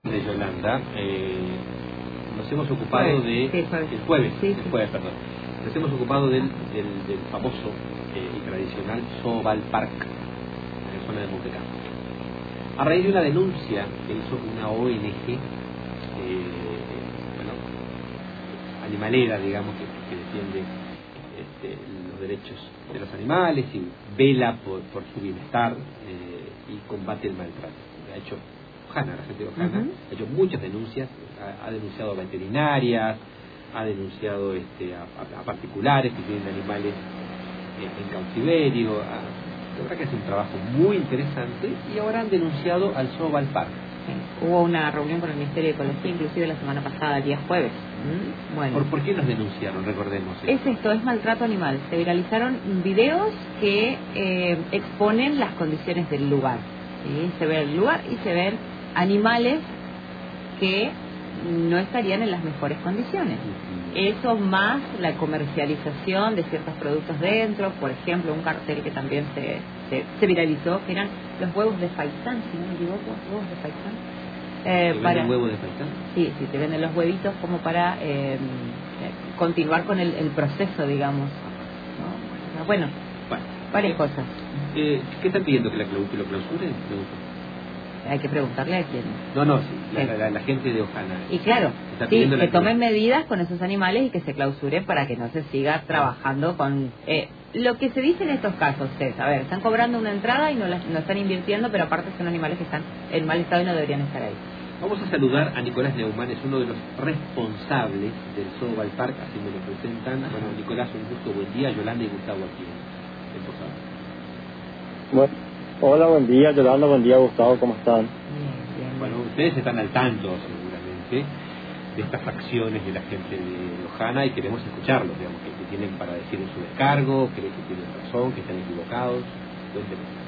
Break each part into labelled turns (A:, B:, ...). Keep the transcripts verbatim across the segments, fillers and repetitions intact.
A: de Yolanda, eh, nos hemos ocupado
B: jueves,
A: de...
B: sí, jueves.
A: El jueves,
B: Sí,
A: el
B: sí.
A: jueves, perdón. Nos hemos ocupado del, del, del famoso eh, y tradicional Zoo Ballpark, en la zona de Montecampo. A raíz de una denuncia que hizo una O N G, eh, bueno, animalera, digamos, que, que defiende este, los derechos de los animales y vela por, por su bienestar eh, y combate el maltrato. Ha hecho Ojana, la gente de Ojana,
B: Uh-huh.
A: ha hecho muchas denuncias, ha, ha denunciado a veterinarias, ha denunciado este, a, a, a particulares que tienen animales eh, en cautiverio. Ha, la verdad que es un trabajo muy interesante y ahora han denunciado al Zoo Ballpark.
B: Sí. Hubo una reunión con el Ministerio de Ecología, inclusive la semana pasada, el día jueves. ¿Mm? Bueno.
A: ¿Por, ¿Por qué los denunciaron? Recordemos.
B: Es esto, es maltrato animal. Se viralizaron videos que eh, exponen las condiciones del lugar. ¿Sí? Se ve el lugar y se ven animales que no estarían en las mejores condiciones.
A: Uh-huh.
B: Eso más la comercialización de ciertos productos dentro, por ejemplo, un cartel que también se, se, se viralizó, que eran los huevos de faisán, si no me equivoco, huevos de faisán. Eh,
A: ¿Te
B: para...
A: venden huevos de faisán?
B: Sí, sí, te venden los huevitos como para eh, continuar con el, el proceso, digamos. ¿No? Bueno,
A: Bueno,
B: varias
A: eh,
B: cosas.
A: Eh, ¿Qué están pidiendo? ¿Que, la, que lo clausuren?
B: Hay que preguntarle a quién.
A: No, no, sí, la, la, la, la gente de Ojana.
B: Y claro,
A: Está
B: sí, que
A: la
B: tomen medidas con esos animales y que se clausuren para que no se siga trabajando con... Eh, lo que se dice en estos casos es, a ver, están cobrando una entrada y no, la, no están invirtiendo, pero aparte son animales que están en mal estado y no deberían estar ahí.
A: Vamos a saludar a Nicolás Neumann, es uno de los responsables del Zoo Ballpark, así me lo presentan. Ajá. Bueno, Nicolás, un gusto, buen día. Yolanda y Gustavo aquí en Posada.
C: Bueno, hola, buen día, Yolanda, buen día, Gustavo, ¿cómo están?
B: Bien, bien.
A: Bueno, ustedes están al tanto, seguramente, de estas acciones de la gente de Ojana y queremos escucharlos, digamos, que, que tienen para decir en su descargo, creen que tienen razón, que están equivocados. Cuéntenos.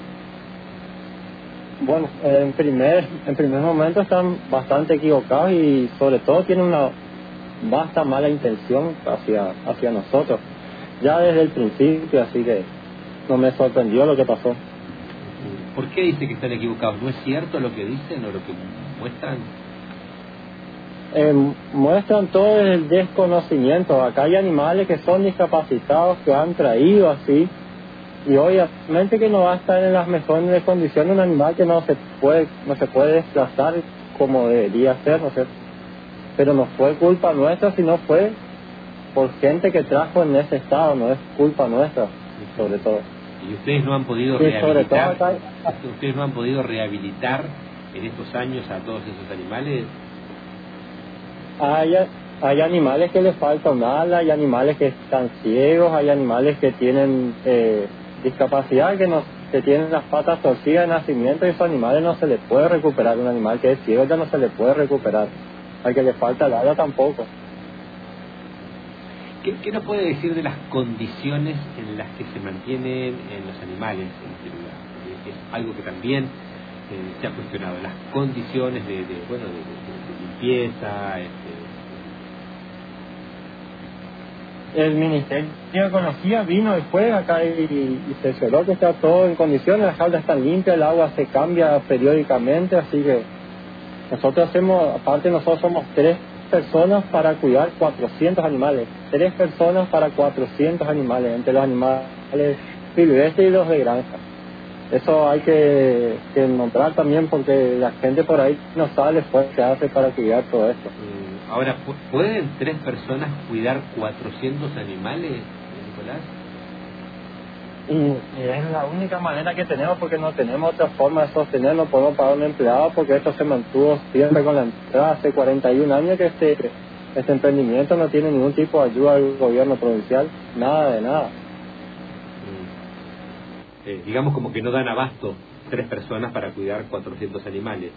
C: Bueno, en primer, en primer momento están bastante equivocados y sobre todo tienen una vasta mala intención hacia, hacia nosotros, ya desde el principio, así que no me sorprendió lo que pasó.
A: ¿Por qué dice que están equivocados? ¿No es cierto lo que dicen o lo que muestran?
C: Eh, muestran todo el desconocimiento. Acá hay animales que son discapacitados, que han traído así, y obviamente que no va a estar en las mejores condiciones un animal que no se puede no se puede desplazar como debería ser, ¿no sé? Pero no fue culpa nuestra, sino fue por gente que trajo en ese estado, no es culpa nuestra, sobre todo.
A: ¿Y ustedes no han podido
C: sí,
A: rehabilitar
C: acá...
A: ustedes no han podido rehabilitar en estos años a todos esos animales?
C: Hay, hay animales que les faltan alas, hay animales que están ciegos, hay animales que tienen eh, discapacidad, que no que tienen las patas torcidas de nacimiento, y esos animales no se les puede recuperar. Un animal que es ciego ya no se le puede recuperar, al que le falta el ala tampoco.
A: ¿Qué, ¿Qué nos puede decir de las condiciones en las que se mantienen en los animales en este lugar? Porque es algo que también eh, se ha cuestionado, las condiciones de, de bueno de, de, de limpieza. Este...
C: El Ministerio de Ecología vino después acá y, y se cercioró que está todo en condiciones, las jaulas están limpias, el agua se cambia periódicamente, así que nosotros hacemos, aparte nosotros somos tres personas para cuidar cuatrocientos animales, tres personas para cuatrocientos animales, entre los animales silvestres y los de granja. Eso hay que, que nombrar también, porque la gente por ahí no sabe el esfuerzo que hace para cuidar todo esto.
A: Ahora, ¿pueden tres personas cuidar cuatrocientos animales, Nicolás?
C: Y, y es la única manera que tenemos, porque no tenemos otra forma de sostener, no podemos pagar un empleado, porque esto se mantuvo siempre con la entrada hace cuarenta y un años que este, este emprendimiento no tiene ningún tipo de ayuda del gobierno provincial, nada de nada.
A: Mm. Eh, digamos como que no dan abasto tres personas para cuidar cuatrocientos animales.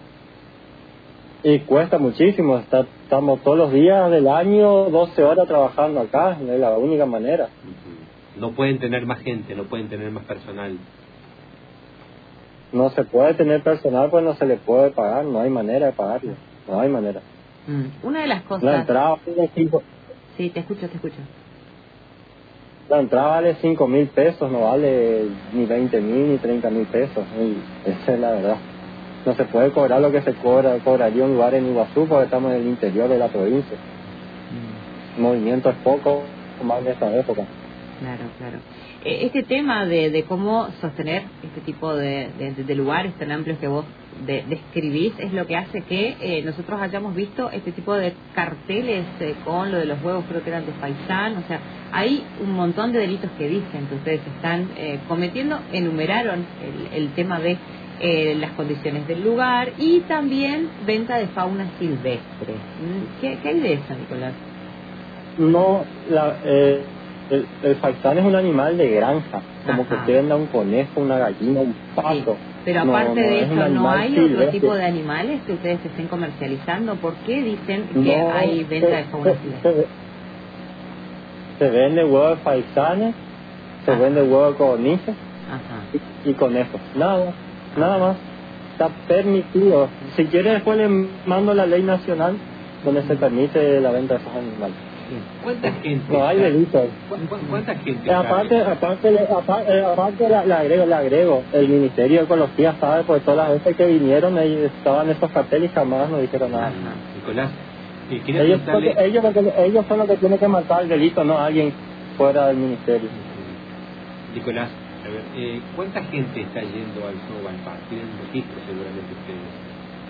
C: Y cuesta muchísimo, está, estamos todos los días del año doce horas trabajando acá, no es la única manera.
A: Uh-huh. No pueden tener más gente, no pueden tener más personal.
C: No se puede tener personal, pues no se le puede pagar, no hay manera de pagarlo, no hay manera.
B: Mm. Una de las cosas...
C: La entrada vale cinco...
B: Sí, te escucho, te escucho.
C: La entrada vale cinco mil pesos, no vale ni veinte mil ni treinta mil pesos, y esa es la verdad. No se puede cobrar lo que se cobra, cobraría un lugar en Iguazú porque estamos en el interior de la provincia.
B: Mm.
C: El movimiento es poco, más en esta época.
B: Claro, claro. Eh, Este tema de, de cómo sostener este tipo de, de, de lugares tan amplios que vos de, describís es lo que hace que eh, nosotros hayamos visto este tipo de carteles eh, con lo de los huevos, creo que eran de Faisán. O sea, hay un montón de delitos que dicen que ustedes están eh, cometiendo. Enumeraron el, el tema de eh, las condiciones del lugar y también venta de fauna silvestre. ¿Qué, qué hay de eso, Nicolás?
C: No, la, eh, el, el faisán es un animal de granja, como
B: Ajá.
C: que usted venda un conejo, una gallina, un pato.
B: Sí. Pero
C: No,
B: aparte
C: no,
B: de
C: es un
B: eso, ¿no
C: animal
B: hay otro
C: silvestre.
B: tipo de animales que ustedes estén comercializando? ¿Por qué dicen que
C: No,
B: hay venta
C: se,
B: de fauna
C: se,
B: silvestre?
C: se, se vende huevo de faisanes, se
B: Ajá.
C: vende huevo de codornices
B: Ajá.
C: y, y conejos. Nada, nada más. Está permitido. Si quiere después le mando la ley nacional donde se permite la venta de esos animales.
A: ¿Cuánta gente?
C: No hay
A: está-
C: delito.
A: ¿cu- cu- ¿Cuánta gente?
C: Eh,
A: está-
C: aparte, aparte, le- aparte, eh, aparte le, le agrego, le agrego, el Ministerio de Ecología sabe, pues todas las veces que vinieron ellos estaban esos carteles y jamás nos dijeron nada.
A: Ajá. Nicolás, eh, quería
C: Ellos,
A: preguntarle...
C: porque ellos, porque ellos son los que tienen que marcar el delito, no alguien fuera del ministerio.
A: Nicolás, a ver, eh, ¿cuánta gente está yendo al Snowball Park? Tienen un registro seguramente ustedes.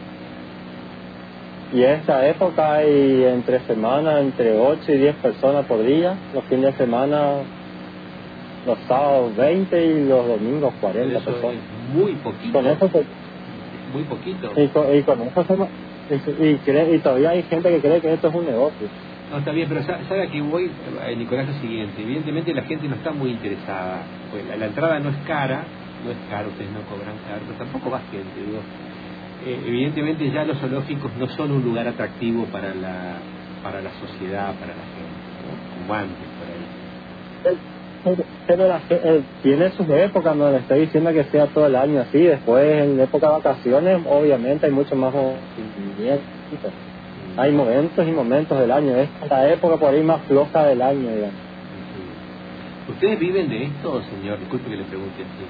C: Y en esta época hay entre semanas, entre ocho y diez personas por día, los fines de semana, los sábados veinte y los domingos
A: Pero
C: cuarenta
A: eso
C: personas.
A: es muy poquito.
C: Con eso se,
A: Muy poquito.
C: y, con, y con eso se, y, y, cree, y todavía hay gente que cree que esto es un negocio.
A: No, está bien, pero sa- sabe a qué voy, eh, Nicolás, lo siguiente. Evidentemente la gente no está muy interesada. Pues la, la entrada no es cara, no es cara, ustedes no cobran caro, pero tampoco va gente, digo. Eh, evidentemente ya los zoológicos no son un lugar atractivo para la para la sociedad, para la gente, ¿no? Como antes, por ahí.
C: Pero, pero la, ge- eh, tiene sus épocas, no le estoy diciendo que sea todo el año así. Después, en época de vacaciones, obviamente hay mucho más movimiento. Hay momentos y momentos del año. Es la época por ahí más floja del año, digamos.
A: Ujú. ¿Ustedes viven de esto, señor? Disculpe que le pregunte así.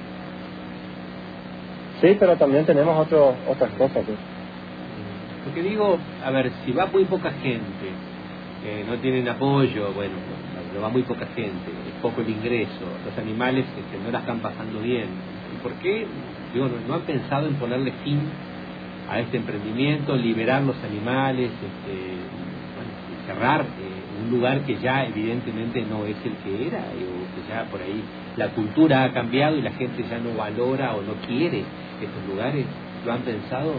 C: Sí, pero también tenemos otro, otras cosas. ¿Sí?
A: Porque digo, a ver, si va muy poca gente, eh, no tienen apoyo, bueno, no va muy poca gente, es poco el ingreso, los animales este, no la están pasando bien. ¿Y por qué? Digo, no, no han pensado en ponerle fin a este emprendimiento, liberar los animales, este, bueno, cerrar eh, un lugar que ya evidentemente no es el que era, eh, o que ya por ahí la cultura ha cambiado y la gente ya no valora o no quiere estos lugares? ¿Lo han pensado?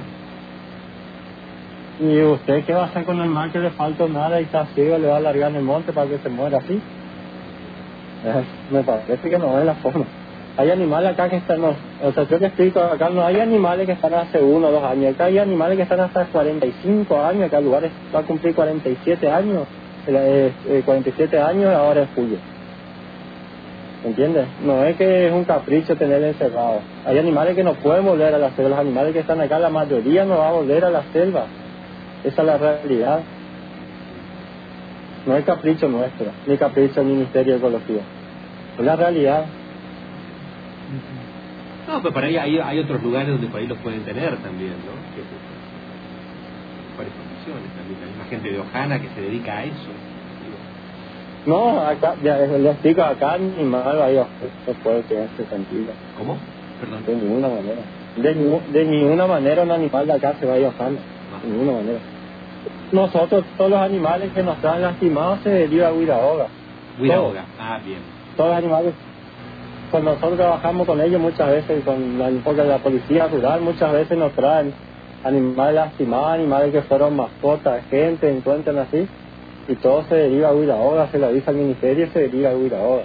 C: ¿Y usted qué va a hacer con el mar que le falta nada y está ciego? ¿Le va a largar en el monte para que se muera así? Eh, me parece que no es la forma. Hay animales acá que están, no, o sea, yo te explico, acá no hay animales que están hace uno o dos años, acá hay animales que están hasta cuarenta y cinco años, acá el lugar es- va a cumplir cuarenta y siete años, eh, eh, cuarenta y siete años ahora en julio. ¿Entiendes? No es que es un capricho tener encerrado. Hay animales que no pueden volver a la selva, los animales que están acá, la mayoría no va a volver a la selva. Esa es la realidad. No es capricho nuestro, ni capricho del Ministerio de Ecología. Es la realidad.
A: No, pero por ahí hay, hay otros lugares donde por ahí los pueden tener también, ¿no? Que, en varias condiciones también. Hay una gente de Ojana que se dedica a eso. Digo,
C: No, acá, ya les explico, acá ni mal vaya, no puede quedarse tranquilo.
A: ¿Cómo? Perdón.
C: De ninguna manera. De, ni- de ninguna manera un animal de acá se va a ir ojando. De ninguna manera. Nosotros, todos los animales que nos están lastimados se deriva a Huirahoga.
A: Huirahoga. Ah, bien.
C: Todos los animales, cuando nosotros trabajamos con ellos muchas veces, con la, porque la policía rural muchas veces nos traen animales lastimados, animales que fueron mascotas, gente, encuentran así, y todo se deriva a Huirahoga, se lo avisa al ministerio y se deriva a Huirahoga.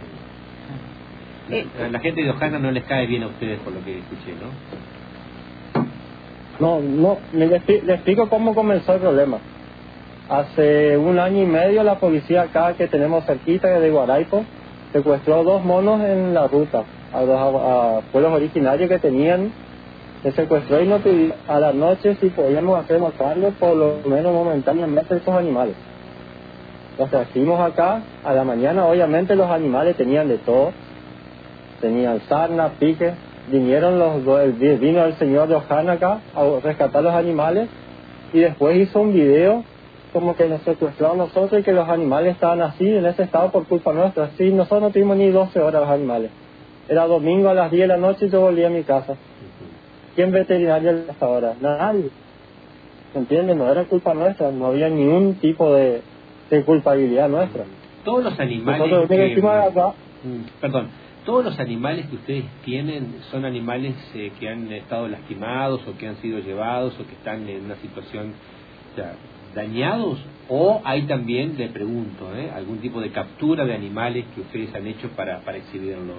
B: Eh,
A: La, la gente de Ojana no les cae bien a ustedes por lo que escuché, ¿no?
C: No, no, le, expli- le explico cómo comenzó el problema. Hace un año y medio la policía acá que tenemos cerquita de Guaraipo secuestró dos monos en la ruta a, dos, a, a pueblos originarios que tenían, se secuestró y nos pidió a la noche si podíamos hacer matarlo por lo menos momentáneamente esos animales. Los trajimos acá, a la mañana obviamente los animales tenían de todo, tenían sarna, pique, vinieron los do- el- vino el señor de Ojana acá a rescatar los animales y después hizo un video como que nos secuestró a nosotros y que los animales estaban así, en ese estado por culpa nuestra. Sí, nosotros no tuvimos ni doce horas los animales. Era domingo a las diez de la noche y yo volví a mi casa. ¿Quién veterinario a esta hora? Nadie. ¿Entiendes? No era culpa nuestra, no había ningún tipo de, de culpabilidad nuestra.
A: Todos los animales
C: Nosotros lo que
A: que...
C: hicimos acá,
A: Mm, Perdón, todos los animales que ustedes tienen son animales eh, que han estado lastimados o que han sido llevados o que están en una situación, o sea, dañados, o hay también, le pregunto, ¿eh? algún tipo de captura de animales que ustedes han hecho para, para exhibirlo.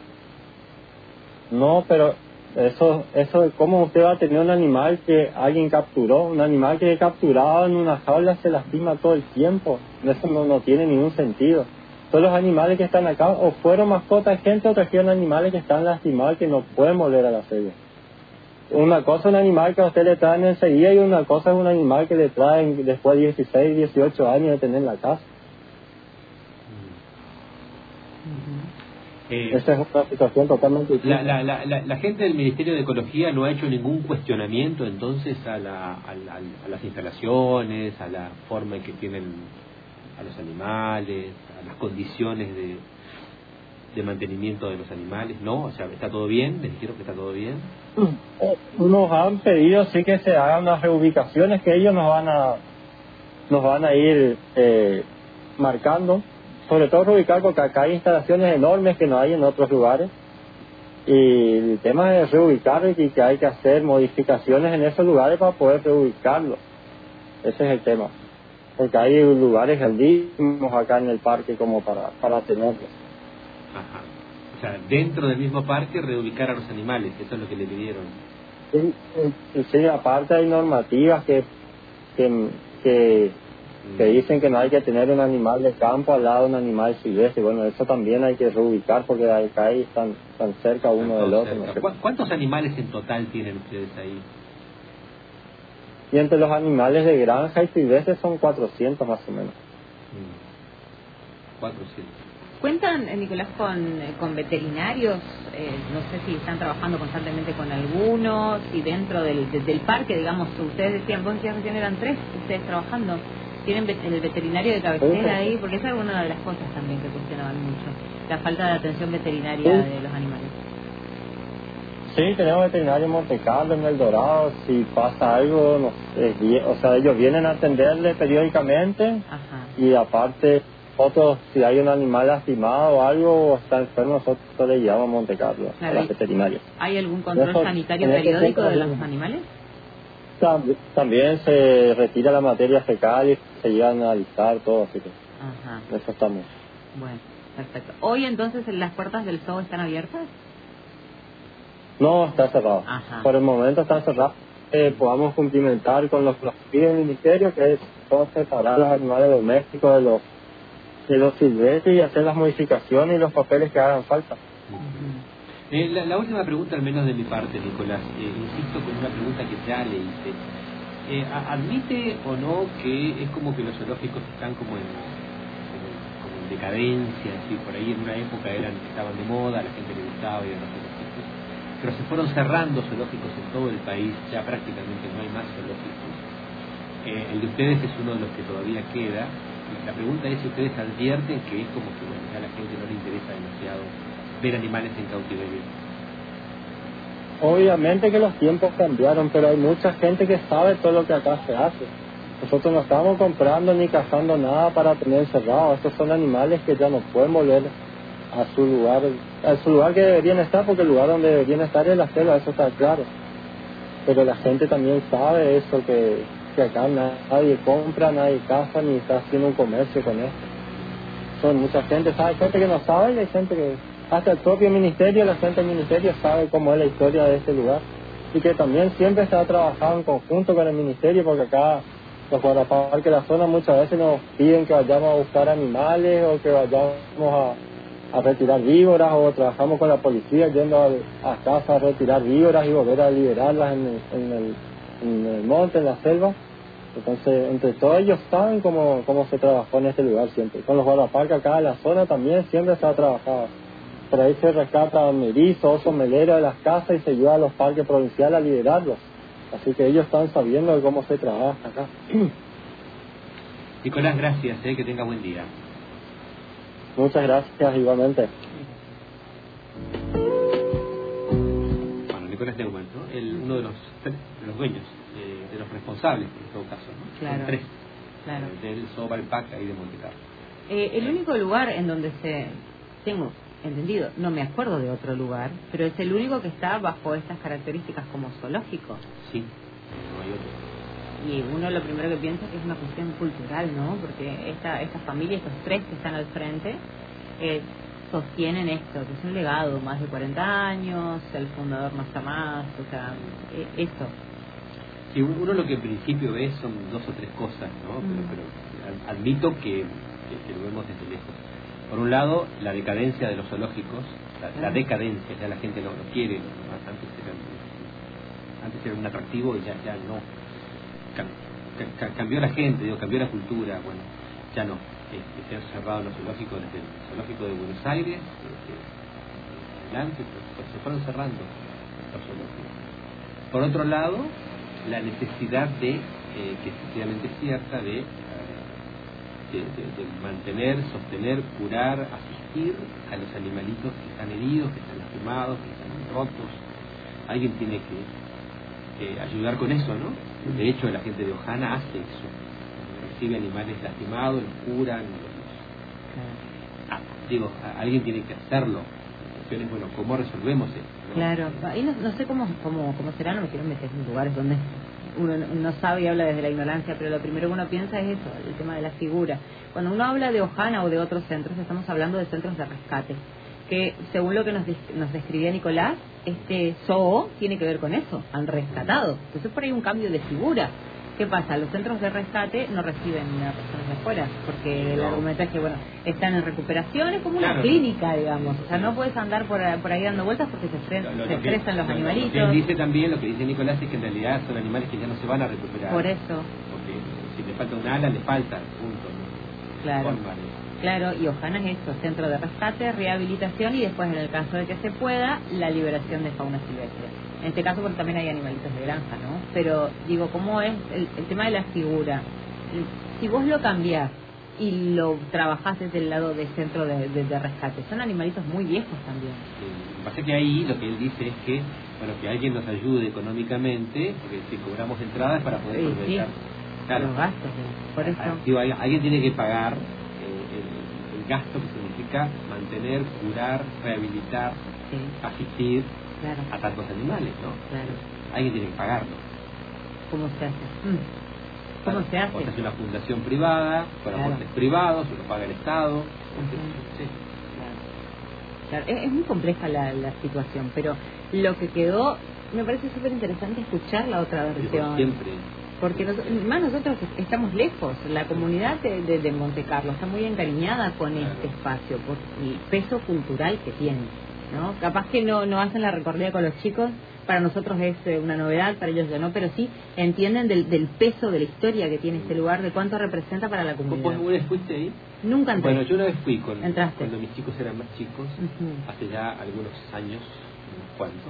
C: no, pero eso, eso, ¿cómo usted va a tener un animal que alguien capturó? Un animal que capturado en una jaula se lastima todo el tiempo. Eso no, no tiene ningún sentido. Todos los animales que están acá o fueron mascotas de gente o trajeron animales que están lastimados que no pueden volver a la serie. Una cosa es un animal que a usted le traen enseguida y una cosa es un animal que le traen después de dieciséis, dieciocho años de tener en la casa.
A: Eh,
C: Esa es una situación totalmente
A: la,
C: distinta.
A: la, la, la, la gente del Ministerio de Ecología no ha hecho ningún cuestionamiento entonces a, la, a, la, a las instalaciones, a la forma en que tienen a los animales, a las condiciones de, de mantenimiento de los animales, ¿no? O sea, ¿está todo bien? ¿Les dijeron que está todo bien?
C: Nos han pedido sí que se hagan unas reubicaciones que ellos nos van a nos van a ir eh, marcando, sobre todo reubicar porque acá hay instalaciones enormes que no hay en otros lugares y el tema es reubicar y que hay que hacer modificaciones en esos lugares para poder reubicarlos. Ese es el tema, porque hay lugares grandísimos acá en el parque como para, para tenerlos.
A: Ajá. O sea, dentro del mismo parque reubicar a los animales, eso es lo que le pidieron.
C: Sí, sí, sí, aparte hay normativas que, que, que, que dicen que no hay que tener un animal de campo al lado de un animal silvestre. Bueno, eso también hay que reubicar porque acá ahí están, están cerca uno del otro. No sé.
A: ¿Cu- ¿Cuántos animales en total tienen ustedes ahí?
C: Y entre los animales de granja y silvestres son cuatrocientos más o menos.
A: Mm. cuatrocientos.
B: ¿Cuentan, eh, Nicolás, con, eh, con veterinarios? Eh, no sé si están trabajando constantemente con algunos, si dentro del, de- del parque, digamos, ustedes decían, vos decías que eran tres, ustedes trabajando, ¿tienen vet- el veterinario de cabecera ahí? Porque esa es una de las cosas también que cuestionaban mucho, la falta de atención veterinaria
C: Sí.
B: de los animales.
C: Sí, tenemos veterinario en Monte Carlo, en El Dorado. Si pasa algo, no sé, vi- o sea, ellos vienen a atenderle periódicamente
B: Ajá.
C: y aparte, otros, si hay un animal lastimado o algo o está enfermo, nosotros le llevamos a Monte Carlo,
B: Claro,
C: a la
B: y-
C: veterinaria.
B: ¿Hay algún control
C: Eso-
B: sanitario
C: en ese
B: periódico
C: tiempo
B: de los
C: también.
B: animales?
C: Tam- También se retira la materia fecal y se llevan a analizar todo, así que
B: Ajá.
C: en eso estamos.
B: Bueno, perfecto. ¿Hoy entonces las puertas del zoo están abiertas?
C: No, está cerrado.
B: Ajá.
C: Por el momento está cerrado. Eh, podamos cumplimentar con los que nos pide el ministerio, que es todo separar los animales domésticos de los de los silvestres y hacer las modificaciones y los papeles que hagan falta.
B: Ujú.
A: Eh, la, la última pregunta, al menos de mi parte, Nicolás, eh, insisto con una pregunta que ya le hice. Eh, a- ¿Admite o no que es como que los zoológicos están como en, como, como en decadencia? ¿Sí? Por ahí en una época eran estaban de moda, a la gente le gustaba ir a los zoológicos, pero se fueron cerrando zoológicos en todo el país, ya prácticamente no hay más zoológicos. Eh, el de ustedes es uno de los que todavía queda. La pregunta es si ustedes advierten que es como que bueno, ya a la gente no le interesa demasiado ver animales en cautiverio.
C: Obviamente que los tiempos cambiaron, pero hay mucha gente que sabe todo lo que acá se hace. Nosotros no estamos comprando ni cazando nada para tener encerrados. Estos son animales que ya no pueden volver a su lugar, a su lugar que deberían estar, porque el lugar donde deberían estar es la selva, eso está claro. Pero la gente también sabe eso, que, que acá nadie compra, nadie caza, ni está haciendo un comercio con esto. Son mucha gente, sabe, hay gente que no sabe y hay gente que, hasta el propio ministerio, la gente del ministerio sabe cómo es la historia de este lugar. Y que también siempre se ha trabajado en conjunto con el ministerio, porque acá los guardaparques de la zona muchas veces nos piden que vayamos a buscar animales o que vayamos a, a retirar víboras, o trabajamos con la policía yendo a, a casa a retirar víboras y volver a liberarlas en el, en el, en el monte, en la selva. Entonces, entre todos ellos saben cómo, cómo se trabajó en este lugar siempre. Con los guardaparques acá en la zona también siempre se ha trabajado. por ahí se rescatan erizos, osos meleros de las casas y se lleva a los parques provinciales a liberarlos. Así que ellos están sabiendo de cómo se trabaja acá.
A: Nicolás, gracias, eh, que tenga buen día.
C: Muchas gracias, igualmente.
A: Bueno, Nicolás Neumann, ¿no? El, uno de los, de los dueños, eh, de los responsables, en todo caso, ¿no?
B: Claro.
A: Son tres,
B: Claro.
A: eh, del Zoo Valpac ahí de Monte Carlo.
B: Eh, el único lugar en donde se... Tengo entendido, no me acuerdo de otro lugar, pero es el único que está bajo estas características como zoológico.
A: Sí, no hay otro.
B: Y uno lo primero que piensa es que es una cuestión cultural, ¿no? Porque esta, esta familia, estos tres que están al frente, eh, sostienen esto, que es un legado, más de cuarenta años, el fundador no está más, o sea, eh, eso.
A: Sí, uno lo que en principio ve son dos o tres cosas, ¿no?
B: Mm.
A: Pero, pero admito que, que, que lo vemos desde lejos. Por un lado, la decadencia de los zoológicos, la, la decadencia, ya la gente no lo quiere, ¿no? Antes era, antes era un atractivo y ya, ya no. Cam, cambió la gente, digo, cambió la cultura, bueno, ya no. Este, se han cerrado los zoológicos, desde el zoológico de Buenos Aires, este, adelante, pues, se fueron cerrando los zoológicos. Por otro lado, la necesidad de, eh, que efectivamente es cierta, de, de, de, de mantener, sostener, curar, asistir a los animalitos que están heridos, que están lastimados, que están rotos. Alguien tiene que eh, ayudar con eso, ¿no? De hecho, la gente de Ojana hace eso. Recibe animales lastimados, los curan. Los... Ah, digo, alguien tiene que hacerlo. La cuestión es, bueno, ¿cómo resolvemos esto, ¿no?
B: Claro, y no, no sé cómo, cómo, cómo será, no me quiero meter en lugares donde uno no sabe y habla desde la ignorancia, pero lo primero que uno piensa es eso, el tema de la figura. Cuando uno habla de Ojana o de otros centros, estamos hablando de centros de rescate, que según lo que nos, nos describía Nicolás, este zoo tiene que ver con eso, han rescatado. Entonces por ahí un cambio de figura. ¿Qué pasa? Los centros de rescate no reciben a personas de afuera, porque el argumento es que, bueno, están en recuperación, es como una
A: Claro,
B: clínica, digamos. O sea, no puedes andar por, por ahí dando vueltas porque se, estres,
A: Lo- lo-
B: se
A: lo que-
B: estresan los
A: lo- lo
B: animalitos.
A: que él dice también, lo que dice Nicolás, es que en realidad son animales que ya no se van a recuperar.
B: Por eso,
A: Porque si le falta un ala, le falta, punto. ¿no?
B: claro.
A: Forma de-
B: Claro, y Ojana es esto, centro de rescate, rehabilitación y después, en el caso de que se pueda, la liberación de fauna silvestre. En este caso, porque también hay animalitos de granja, ¿no? Pero, digo, ¿cómo es el, el tema de la figura? Si vos lo cambiás y lo trabajás desde el lado del centro de, de, de rescate, son animalitos muy viejos también.
A: Eh, Lo que pasa es que ahí lo que él dice es que, bueno, que alguien nos ayude económicamente, porque si cobramos entradas para poder
B: Sí,
A: aprovechar.
B: sí, los gastos, ¿eh? Por eso.
A: Ah, digo, hay- alguien tiene que pagar eh, el, el gasto que significa mantener, curar, rehabilitar,
B: Sí,
A: asistir
B: claro,
A: a tantos animales, ¿no?
B: claro.
A: Alguien tiene que pagarlo.
B: ¿Cómo se hace? Mm. ¿Cómo se hace?
A: O sea, es una fundación privada, con
B: Claro.
A: aportes privados, o lo paga el Estado.
B: Ujú.
A: Sí.
B: Claro, es, es muy compleja la, la situación, pero lo que quedó, me parece súper interesante escuchar la otra
A: Digo,
B: versión.
A: siempre.
B: Porque nos- más nosotros que estamos lejos, la comunidad de, de, de Monte Carlo está muy encariñada con este espacio, por el peso cultural que tiene, ¿no? Capaz que no, no hacen la recorrida con los chicos, para nosotros es eh, una novedad, para ellos ya no, pero sí entienden del, del peso de la historia que tiene este lugar, de cuánto representa para la
A: ¿Vos
B: comunidad.
A: alguna vez fuiste ahí?
B: Nunca entré.
A: Bueno, yo una vez fui con,
B: Entraste.
A: cuando mis chicos eran más chicos,
B: Ujú.
A: hace ya algunos años, unos cuantos.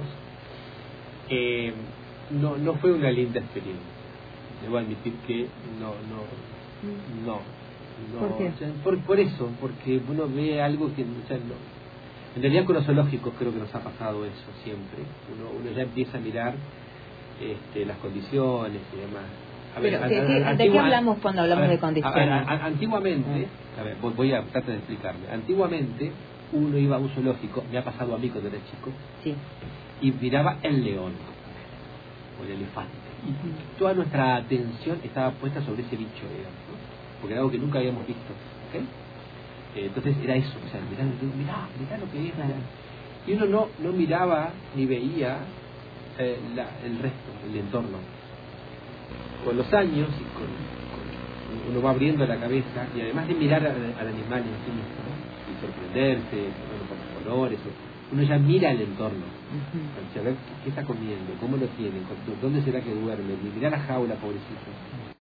A: Eh, no, no fue una linda experiencia. Debo admitir que no, no, no. no
B: ¿Por qué?
A: o sea, por, por eso, porque uno ve algo que, o sea, no. En realidad con los zoológicos creo que nos ha pasado eso siempre. Uno, uno ya empieza a mirar este, las condiciones y demás. A
B: Pero,
A: a-
B: ¿qué-
A: a-
B: qué- ¿de
A: antigua-
B: qué hablamos cuando hablamos
A: a ver,
B: de condiciones?
A: a ver, a- a- antiguamente, a ver, voy- voy a tratar de explicarme. Antiguamente uno iba a un zoológico, me ha pasado a mí cuando era chico,
B: Sí.
A: y miraba el león o el elefante. Y toda nuestra atención estaba puesta sobre ese bicho, digamos, ¿no? Porque era algo que nunca habíamos visto. ¿Ok? Eh, Entonces era eso, o sea, mirá, mirá, mirá lo que es.
B: Claro.
A: Y uno no, no miraba ni veía eh, la, el resto, el entorno. Con los años, y con, con- uno va abriendo la cabeza, y además de mirar al, al animal en sí mismo, ¿no? Y sorprenderse, bueno, por los colores, uno ya mira el entorno.
B: Ujú.
A: O sea, ver qué está comiendo, cómo lo tiene, dónde será que duerme, y mira la jaula, pobrecito.